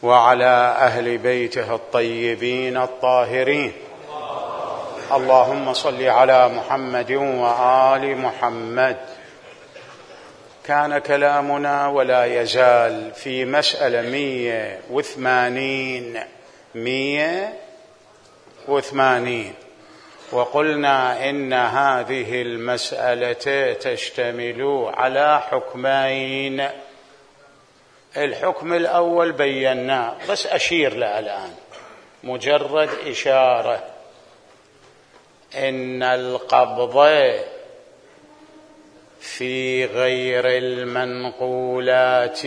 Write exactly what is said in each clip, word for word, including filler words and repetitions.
وعلى أهل بيته الطيبين الطاهرين. اللهم صل على محمد وآل محمد. كان كلامنا ولا يزال في مسألة مية وثمانين مية وثمانين، وقلنا إن هذه المسألة تشتمل على حكمين. الحكم الأول بيناه، بس أشير له الآن مجرد إشارة، إن القبض في غير المنقولات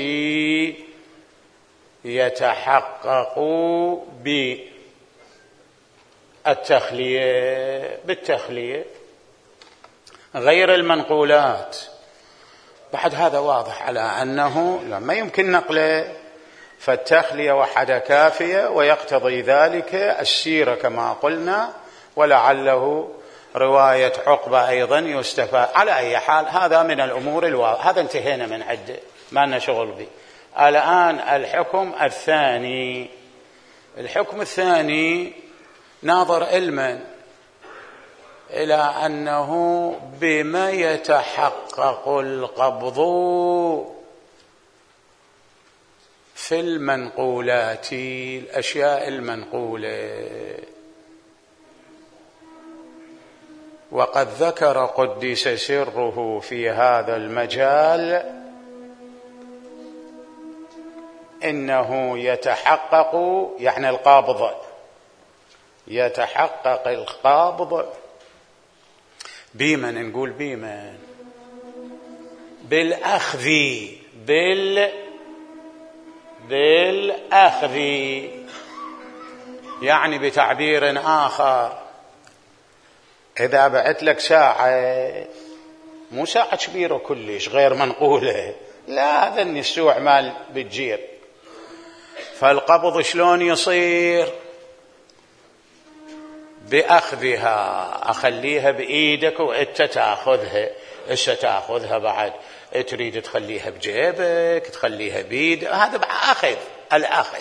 يتحقق بالتخلية بالتخلية غير المنقولات. بعد هذا واضح على أنه لما يمكن نقله فالتخلية وحدها كافية، ويقتضي ذلك السيرة كما قلنا، ولعله رواية عقبة أيضا يستفاد. على أي حال هذا من الأمور الواضحة، هذا انتهينا من عده ما لنا شغل به. الآن الحكم الثاني. الحكم الثاني ناظر علما إلى أنه بما يتحقق القبض في المنقولات، الأشياء المنقولة. وقد ذكر قدس سره في هذا المجال إنه يتحقق، يعني القابض يتحقق القابض بمن، نقول بمن بالأخذ بال بالأخذ يعني بتعبير آخر، إذا بعت لك ساعة، مو ساعة كبيرة كلش غير منقولة، لا، هذا النسوع مال بتجير، فالقبض شلون يصير؟ بأخذها، أخليها بإيدك وإنت تأخذها. إيش تأخذها بعد؟ تريد تخليها بجيبك، تخليها بيد، هذا أخذ، الأخذ.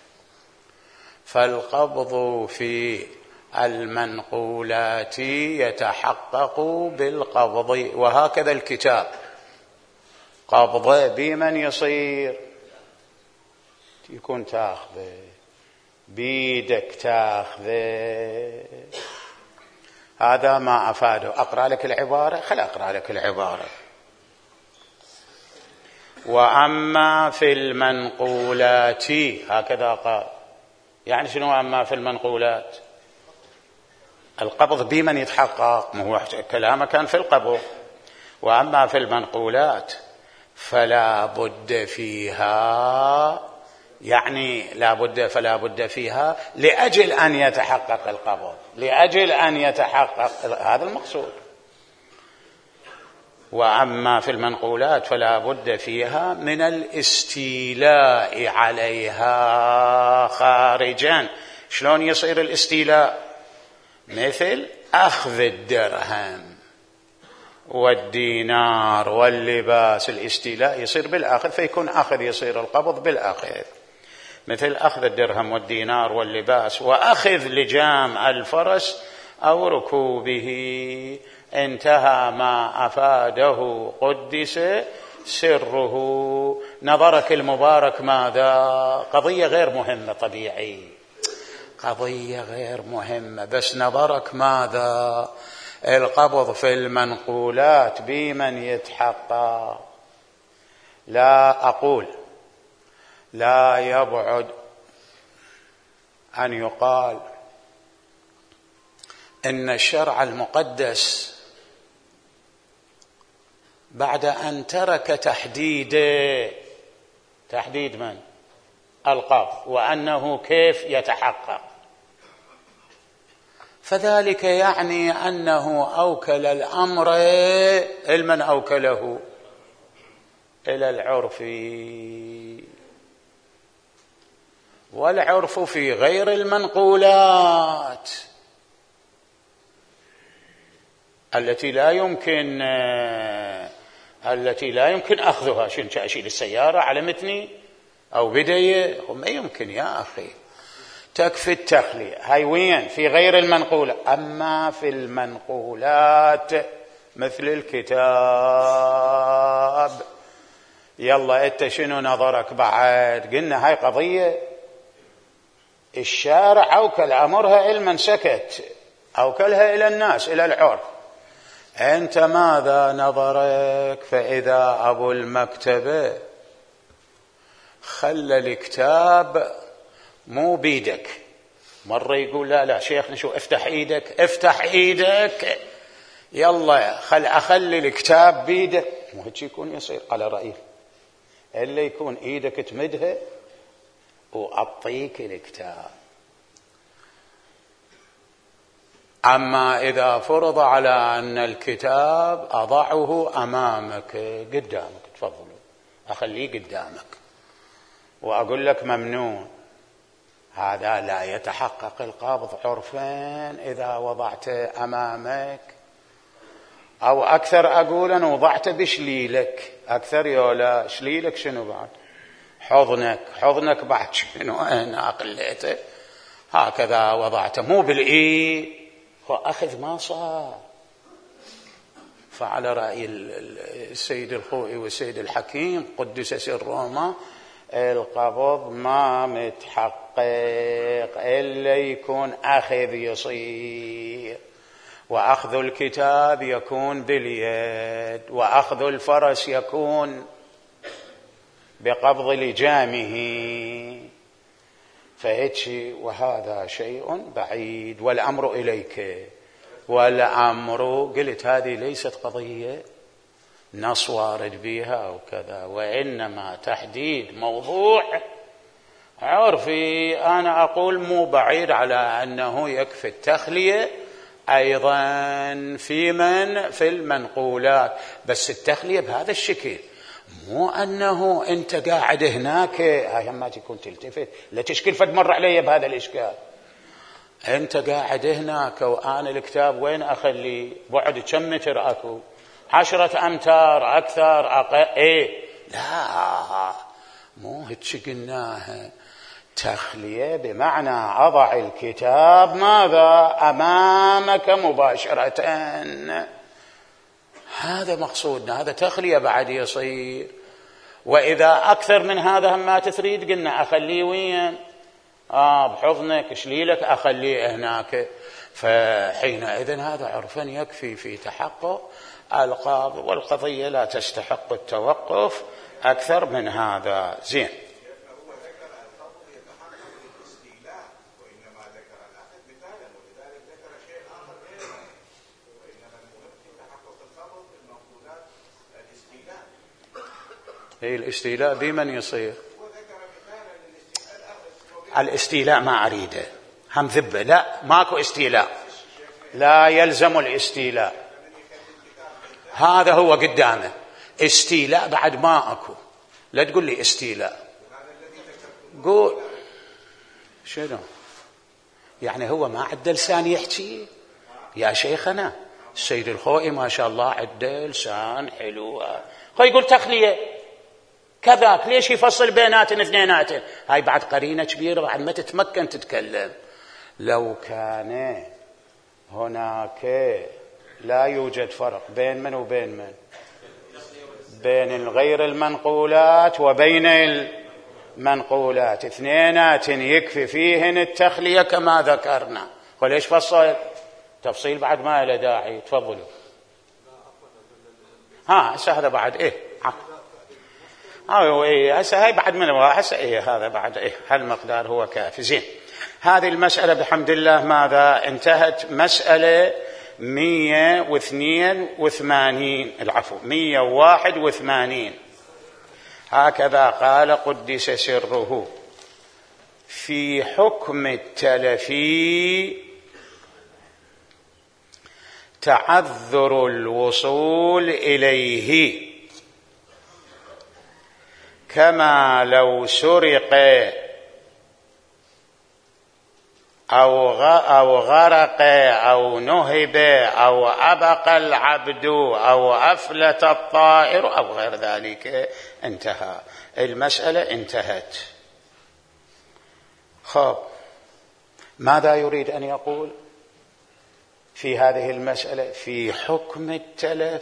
فالقبض في المنقولات يتحقق بالقبض، وهكذا الكتاب قبض بمن يصير؟ يكون تأخذه بيدك، تأخذه. هذا ما أفاده. أقرأ لك العبارة، خل أقرأ لك العبارة. وأما في المنقولات، هكذا قال. يعني شنو أما في المنقولات؟ القبض بمن يتحقق، ما هو كلامه كان في القبض. وأما في المنقولات فلا بد فيها، يعني لا بد فلا بد فيها لأجل أن يتحقق القبض، لأجل أن يتحقق، هذا المقصود. وأما في المنقولات فلا بد فيها من الاستيلاء عليها خارجا. شلون يصير الاستيلاء؟ مثل أخذ الدرهم والدينار واللباس، الاستيلاء يصير بالأخذ، فيكون أخذ، يصير القبض بالأخذ. مثل أخذ الدرهم والدينار واللباس، وأخذ لجام الفرس أو ركوبه. انتهى ما أفاده قدس سره. نظرك المبارك ماذا؟ قضية غير مهمة، طبيعي، قضية غير مهمة، بس نظرك ماذا؟ القبض في المنقولات بمن يتحقق. لا أقول، لا يبعد أن يقال إن الشرع المقدس بعد أن ترك تحديد تحديد من؟ القبض، وأنه كيف يتحقق، فذلك يعني أنه أوكل الأمر لمن أوكله؟ إلى العرف. والعرف في غير المنقولات التي لا يمكن التي لا يمكن أخذها. شنو أشيل السيارة على متني أو بدية، ما يمكن يا أخي. تكفي التخلية. هاي وين؟ في غير المنقولة. أما في المنقولات مثل الكتاب، يلا أنت شنو نظرك بعد؟ قلنا هاي قضية الشارع أوكل أمرها علما سكت، أوكلها إلى الناس إلى العرف. أنت ماذا نظرك؟ فإذا أبو المكتبة خلى الكتاب مو بيدك، مرة يقول لا لا شيخنا شو افتح ايدك، افتح ايدك يلا خل اخلي الكتاب بيدك، مو هيك يكون يصير على رأيه، الا يكون ايدك تمدها واعطيك الكتاب. اما اذا فرض على ان الكتاب اضعه امامك قدامك، تفضل اخليه قدامك واقول لك ممنوع، هذا لا يتحقق القبض عرفا إذا وضعته أمامك، أو أكثر أقول أنا وضعته بشليلك، أكثر يولا شليلك شنو بعد؟ حضنك، حضنك بعد شنو؟ أنا قليته هكذا وضعته، مو بالإيد، هو أخذ ما صار. فعلى رأي السيد الخوئي والسيد الحكيم قدس سرهما القبض ما متحقق إلا يكون أخذ يصير، وأخذ الكتاب يكون باليد، وأخذ الفرس يكون بقبض لجامه، فهيك وهذا شيء بعيد. والأمر إليك، والأمر قلت هذه ليست قضية نص وارد بها أو كذا، وإنما تحديد موضوع عرفي. أنا أقول مو بعيد على أنه يكفي التخلية أيضا في من في المنقولات، بس التخلية بهذا الشكل، مو أنه أنت قاعد هناك هاي ما تكون تلتفت لا تشكل فد مر علي بهذا الإشكال، أنت قاعد هناك وأنا الكتاب وين أخلي؟ بعد كم متر أكو؟ عشرة أمتار أكثر أقل؟ إيه لا، مو هيك قلناها. تخلية بمعنى أضع الكتاب ماذا؟ أمامك مباشرة، هذا مقصودنا، هذا تخلية بعد يصير. وإذا أكثر من هذا ما تريد قلنا أخليه وين؟ آه بحضنك شليلك أخليه هناك، فحينئذ هذا عرفا يكفي في تحقق القاضي، والقضية لا تستحق التوقف أكثر من هذا. زين. هي الاستيلاء بمن يصير؟ الاستيلاء ما أريده هم ذبه، لا ماكو استيلاء، لا يلزم الاستيلاء، هذا هو قدامه. استيلاء بعد ما أكو، لا تقول لي استيلاء، قول شنو يعني؟ هو ما عنده لسان يحكي يا شيخنا؟ السيد الخوئي ما شاء الله عنده لسان حلو، هو يقول تخلية كذاك، ليش يفصل بيناتن اثنيناتن؟ هاي بعد قرينة كبيرة بعد ما تتمكن تتكلم. لو كان هناك لا يوجد فرق بين من وبين من، بين غير المنقولات وبين المنقولات، اثنينات يكفي فيهن التخلية كما ذكرنا، وليش فصل؟ تفصيل بعد ما له داعي. تفضلوا. ها هسه هذا بعد ايه اه ايه هسه هاي بعد من هسه ايه هذا بعد ايه هالمقدار هو كافي. زين، هذه المسألة بحمد الله ماذا انتهت؟ مسألة مية واثنين وثمانين، العفو مية وواحد وثمانين. هكذا قال قدس سره في حكم التلفي: تعذر الوصول إليه كما لو سرق أو أو غرق أو نهب أو أبق العبد أو أفلت الطائر أو غير ذلك، انتهى، المسألة انتهت. خب، ماذا يريد أن يقول في هذه المسألة؟ في حكم التلف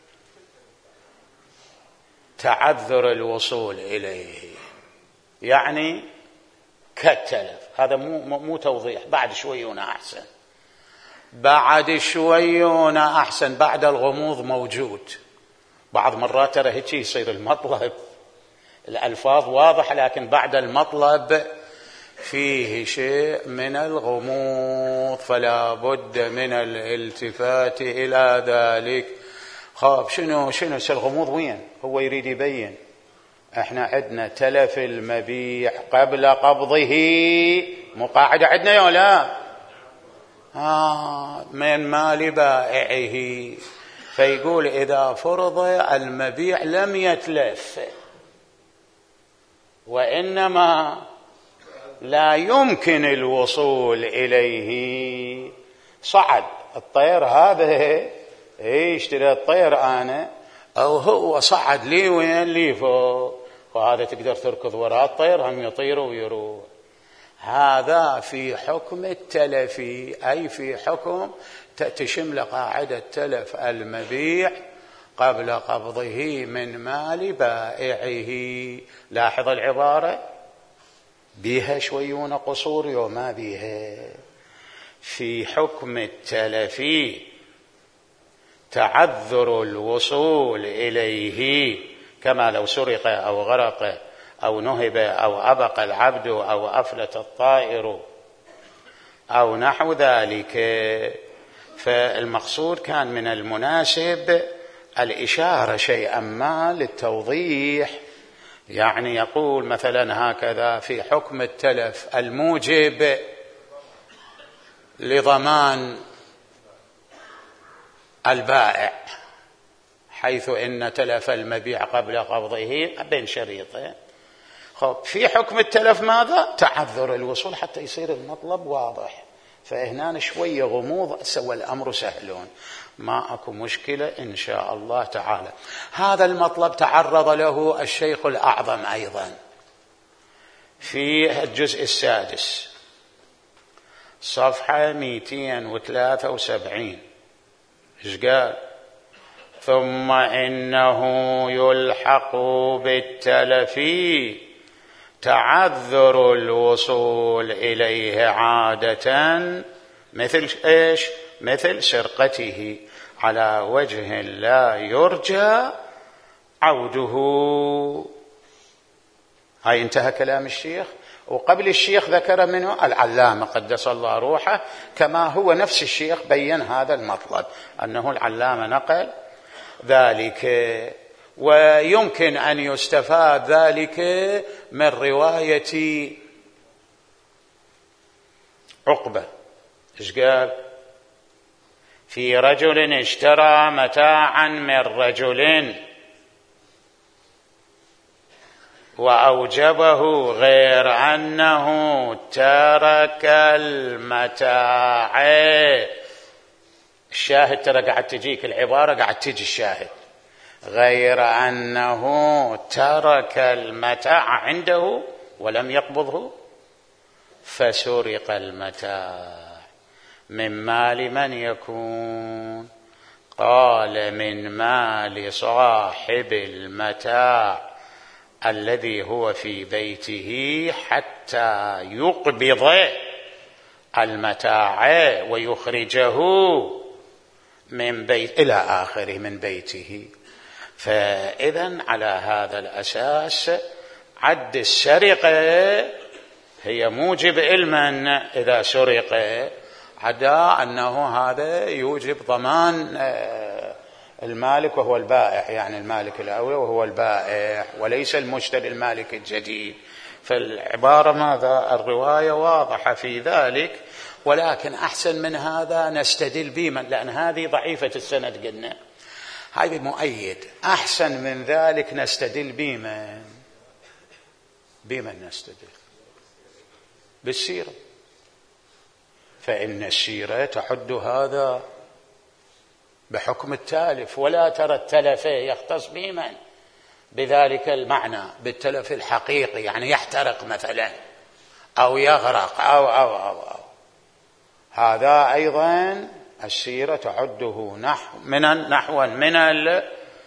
تعذر الوصول إليه، يعني كالتلف. هذا مو مو توضيح، بعد شويون أحسن، بعد شويون أحسن، بعد الغموض موجود. بعض مرات ترى هيك يصير المطلب، الألفاظ واضحة لكن بعد المطلب فيه شيء من الغموض، فلا بد من الالتفات إلى ذلك. خاب شنو شنو الغموض وين؟ هو يريد يبين احنا عندنا تلف المبيع قبل قبضه، مقاعدة عندنا يا لا؟ آه من مال بائعه. فيقول إذا فرض المبيع لم يتلف وإنما لا يمكن الوصول إليه، صعد الطير هذا، يشتري الطير أنا أو هو صعد لي وين لي فوق، وهذا تقدر تركض وراء الطير هم يطير ويروح. هذا في حكم التلف، أي في حكم تشمل قاعدة تلف المبيع قبل قبضه من مال بائعه. لاحظ العبارة بيها شويون قصور وما بيها. في حكم التلف تعذر الوصول إليه، كما لو سرق أو غرق أو نهب أو أبق العبد أو أفلت الطائر أو نحو ذلك. فالمقصود كان من المناسب الإشارة شيئا ما للتوضيح، يعني يقول مثلا هكذا: في حكم التلف الموجب لضمان البائع، حيث إن تلف المبيع قبل قبضه بين شريطين. خب، في حكم التلف ماذا؟ تعذر الوصول، حتى يصير المطلب واضح. فهنا شوية غموض، سوى الأمر سهلون، ما أكو مشكلة إن شاء الله تعالى. هذا المطلب تعرض له الشيخ الأعظم أيضا في الجزء السادس صفحة مئتين وثلاثة وسبعين. إيش قال؟ ثم إنه يلحق بالتلف تعذر الوصول إليه عادة مثل إيش؟ مثل سرقته على وجه لا يرجى عوده. هاي انتهى كلام الشيخ. وقبل الشيخ ذكر منه العلامة قدس الله روحه، كما هو نفس الشيخ بين هذا المطلب، أنه العلامة نقل ذلك. ويمكن أن يستفاد ذلك من رواية عقبة. إيش قال؟ في رجل اشترى متاعا من رجل وأوجبه غير أنه ترك المتاع. الشاهد ترى قاعد تجيك العبارة، قاعد تجي الشاهد، غير أنه ترك المتاع عنده ولم يقبضه، فسرق المتاع. من مال من يكون؟ قال من مال صاحب المتاع الذي هو في بيته حتى يقبض المتاع ويخرجه من بيت إلى آخره من بيته. فإذن على هذا الأساس عد السرقة هي موجب علما، إذا سرق عدا أنه هذا يوجب ضمان المالك وهو البائع، يعني المالك الأول وهو البائع وليس المشتري المالك الجديد. فالعبارة ماذا؟ الرواية واضحة في ذلك. ولكن أحسن من هذا نستدل بمن، لأن هذه ضعيفة السند قلنا، هذه مؤيد. أحسن من ذلك نستدل بمن؟ بمن نستدل؟ بالسيرة. فإن السيرة تحد هذا بحكم التالف، ولا ترى التلف يختص بمن بذلك المعنى بالتلف الحقيقي، يعني يحترق مثلا أو يغرق أو أو أو, أو. هذا أيضا السيرة تعده نحو من نحوا من ال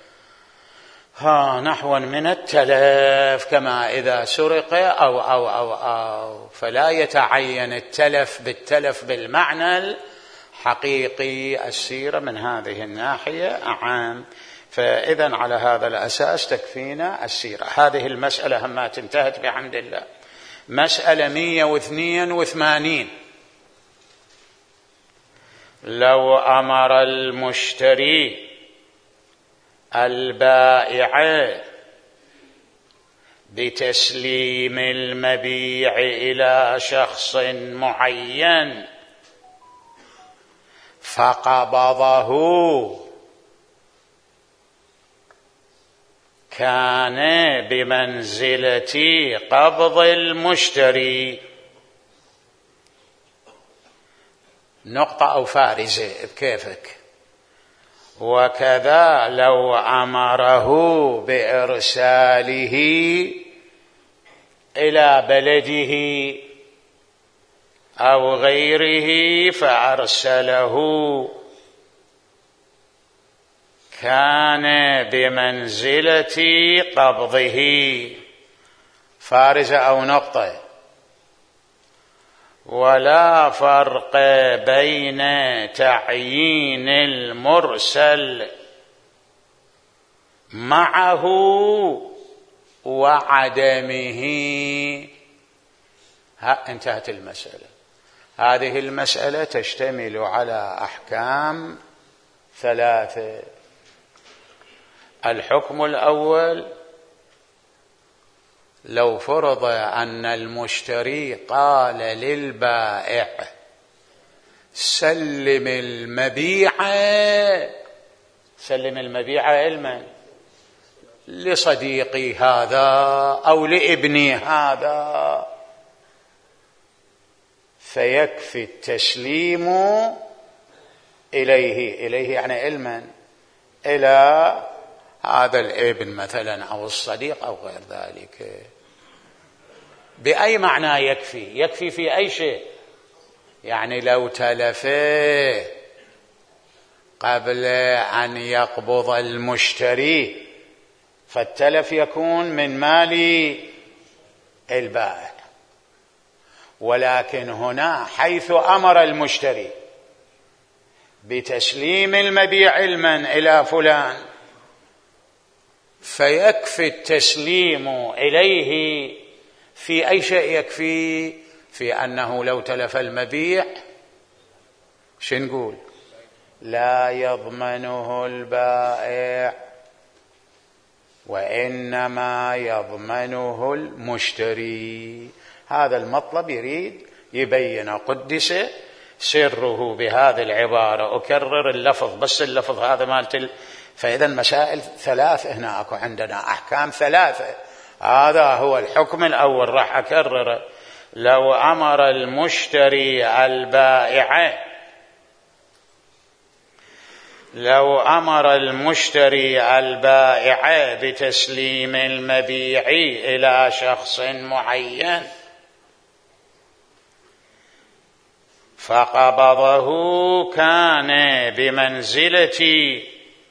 ها نحوا من التلف، كما إذا سرق أو أو أو أو فلا يتعين التلف بالتلف بالمعنى الحقيقي. السيرة من هذه الناحية أعم. فإذا على هذا الأساس تكفينا السيرة. هذه المسألة هم انتهت بحمد الله. مسألة مئة واثنين وثمانين: لو أمر المشتري البائع بتسليم المبيع إلى شخص معين فقبضه كان بمنزلة قبض المشتري. نقطة أو فارزة بكيفك. وكذا لو أمره بإرساله إلى بلده أو غيره فأرسله كان بمنزلة قبضه. فارزة أو نقطة. ولا فرق بين تعيين المرسل معه وعدمه. ها انتهت المسألة. هذه المسألة تشتمل على أحكام ثلاثة. الحكم الأول: لو فرض أن المشتري قال للبائع سلم المبيع سلم المبيع علما لصديقي هذا أو لابني هذا، فيكفي التسليم إليه إليه يعني علما إلى هذا الابن مثلا أو الصديق أو غير ذلك. بأي معنى يكفي؟ يكفي في أي شيء؟ يعني لو تلفه قبل أن يقبض المشتري فالتلف يكون من مال البائع، ولكن هنا حيث أمر المشتري بتسليم المبيع علما إلى فلان فيكفي التسليم إليه في أي شيء؟ يكفي في أنه لو تلف المبيع شو نقول؟ لا يضمنه البائع وإنما يضمنه المشتري. هذا المطلب يريد يبين قدس سره بهذه العبارة. أكرر اللفظ بس اللفظ هذا مالت. فإذا مسائل ثلاث هنا أكو عندنا أحكام ثلاثة. هذا هو الحكم الأول راح أكرره. لو أمر المشتري البائع لو أمر المشتري البائع بتسليم المبيع إلى شخص معين فقبضه كان بمنزلة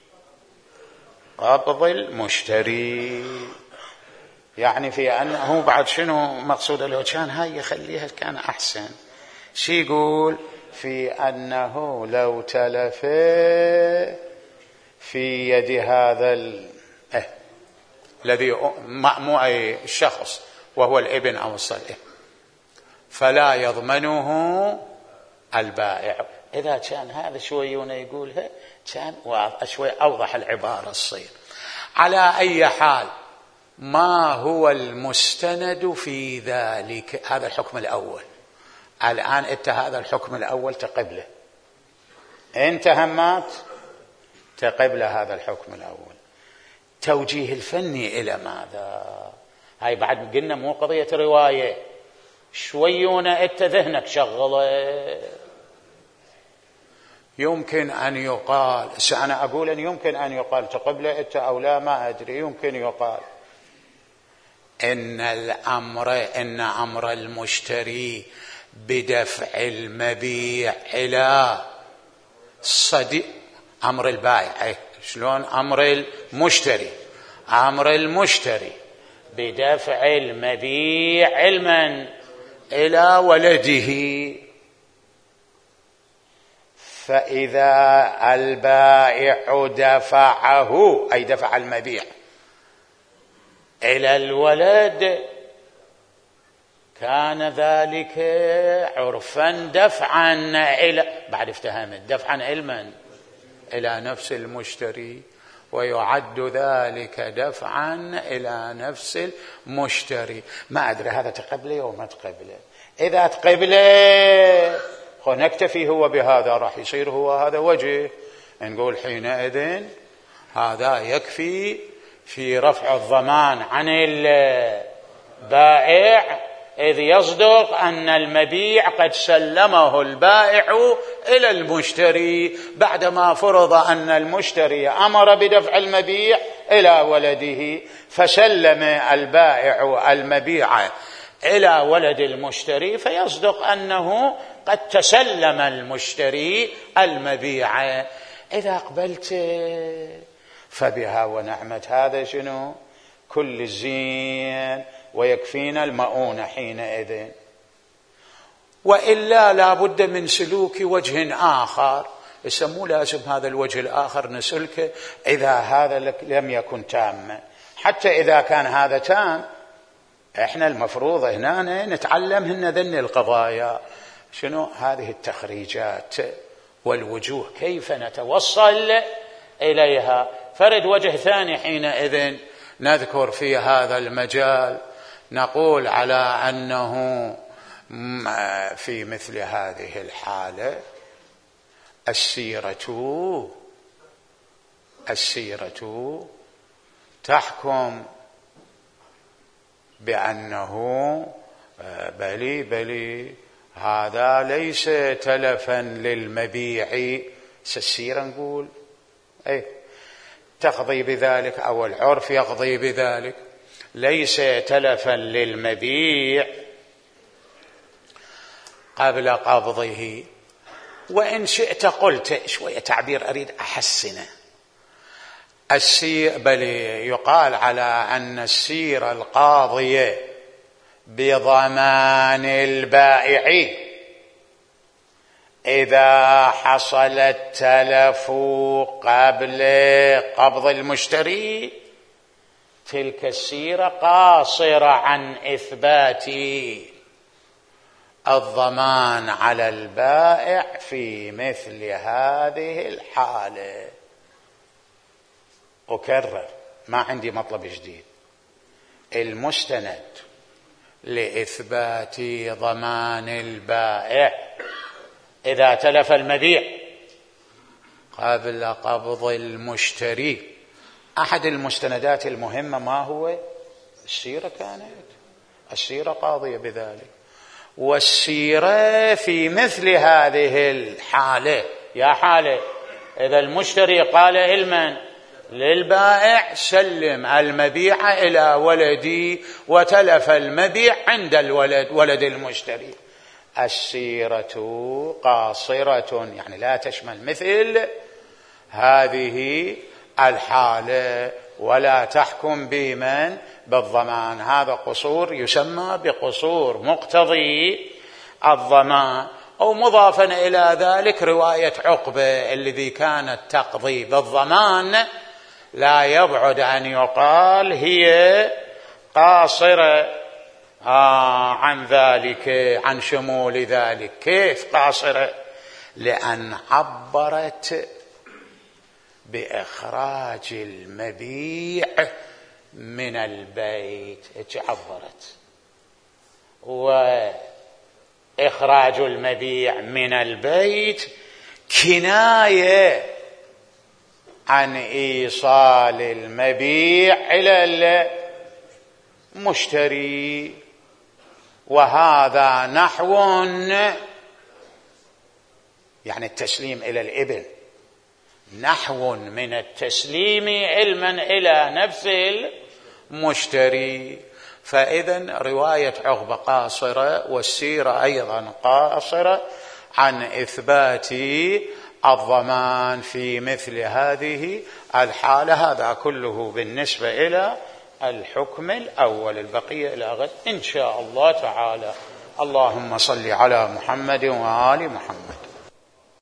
قبض المشتري. يعني في أنه بعد شنو مقصود؟ لو كان هاي يخليها كان أحسن. شي يقول؟ في أنه لو تلف في يد هذا ال... اه الذي مأموع الشخص وهو الابن أو الصديق فلا يضمنه البائع. إذا كان هذا شويون يقولها كان شوي أوضح العبارة الصير. على أي حال ما هو المستند في ذلك؟ هذا الحكم الأول. الآن انت هذا الحكم الأول تقبله، انت همات تقبله هذا الحكم الأول. توجيه الفني إلى ماذا؟ هاي بعد قلنا مو قضية رواية. شويون انت ذهنك شغله يمكن أن يقال، أنا أقول أن يمكن أن يقال تقبل أنت أو لا ما أدري، يمكن يقال إن الأمر إن أمر المشتري بدفع المبيع إلى صديق أمر البائع. شلون أمر المشتري؟ أمر المشتري بدفع المبيع علما إلى ولده، فإذا البائع دفعه أي دفع المبيع إلى الولد كان ذلك عرفا دفعا إلى بعد افتهمت دفعا علما إلى نفس المشتري، ويعد ذلك دفعا إلى نفس المشتري. ما أدري هذا تقبله أو ما تقبله. إذا تقبله نكتفي هو بهذا، راح يصير هو هذا وجه، نقول حينئذ هذا يكفي في رفع الضمان عن البائع، إذ يصدق أن المبيع قد سلمه البائع إلى المشتري بعدما فرض أن المشتري أمر بدفع المبيع إلى ولده، فسلم البائع المبيع إلى ولد المشتري، فيصدق أنه قد تسلم المشتري المبيع. إذا أقبلت فبها ونعمت، هذا شنو؟ كل الزين ويكفينا المؤونة حينئذ. وإلا لا بد من سلوك وجه آخر، يسموه لازم هذا الوجه الآخر نسلكه إذا هذا لم يكن تاما. حتى إذا كان هذا تام، إحنا المفروض هنا نتعلم هن ذن القضايا، شنو هذه التخريجات والوجوه كيف نتوصل إليها. فرد وجه ثاني حينئذ نذكر في هذا المجال، نقول على أنه في مثل هذه الحالة السيرة السيرة تحكم بأنه بلي بلي هذا ليس تلفا للمبيع، السيرة نقول أي تقضي بذلك أو العرف يقضي بذلك، ليس تلفا للمبيع قبل قبضه. وإن شئت قلت شوية تعبير أريد أحسنه، السير بل يقال على أن السيرة القاضية بضمان البائع إذا حصل التلف قبل قبض المشتري، تلك السيرة قاصرة عن إثبات الضمان على البائع في مثل هذه الحالة. أكرر، ما عندي مطلب جديد، المستند لإثبات ضمان البائع إذا تلف المبيع قبل قبض المشتري، أحد المستندات المهمة ما هو؟ السيرة، كانت السيرة قاضية بذلك. والسيرة في مثل هذه الحالة، يا حالة إذا المشتري قال علما للبائع سلم المبيع إلى ولدي وتلف المبيع عند الولد ولد المشتري، السيرة قاصرة يعني لا تشمل مثل هذه الحالة ولا تحكم بمن بالضمان. هذا قصور يسمى بقصور مقتضي الضمان. أو مضافا إلى ذلك رواية عقبة الذي كانت تقضي بالضمان لا يبعد أن يقال هي قاصرة آه عن ذلك، عن شمول ذلك. كيف قاصرة؟ لأن عبرت بإخراج المبيع من البيت، عبرت، وإخراج المبيع من البيت كناية عن إيصال المبيع إلى المشتري، وهذا نحو يعني التسليم إلى الإبل نحو من التسليم علما إلى نفس المشتري. فإذا رواية عقبة قاصرة والسيرة أيضا قاصرة عن إثبات الضمان في مثل هذه الحالة. هذا كله بالنسبة إلى الحكم الأول، البقية إلى غد إن شاء الله تعالى. اللهم صل على محمد وآل محمد.